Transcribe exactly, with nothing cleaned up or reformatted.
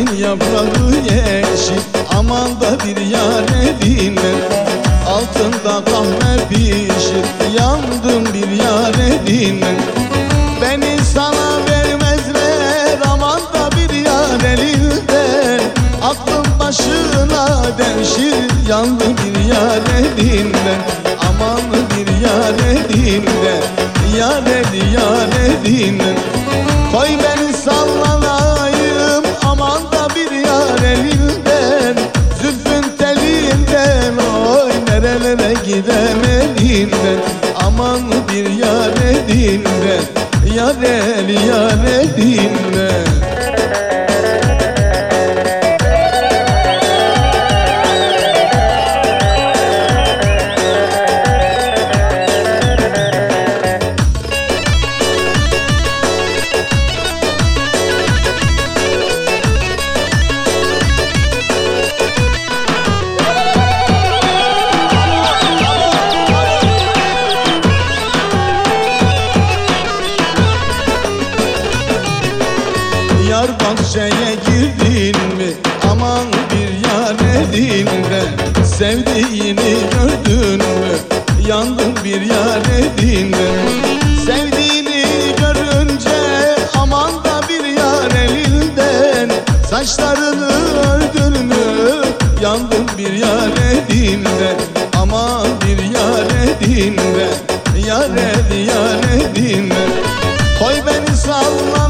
Gülün yaprağı yeşil, aman da bir yar edinme. Altında kahve pişir, yandım bir yar edinme. Beni sana vermezler, aman da bir yar elinden. Aklım başına devşir, yandım bir yar edinden. Aman bir yar edinden, yar edi yar edinden. Koy beni sallanayım, aman da bir yar elinden. Zülfün telinden, oy nerelere gidem elinden. Aman bir yar edinden, yar el yar edinden. Yar bahçeye girdin mi, aman bir yar edinden. Sevdiğini gördün mü, yandım bir yar edinden. Sevdiğini görünce, aman da bir yar elinden. Saçlarını ördün mü, yandım bir yar edinden. Aman bir yar edinden, yar edi yar edinden. Koy beni salla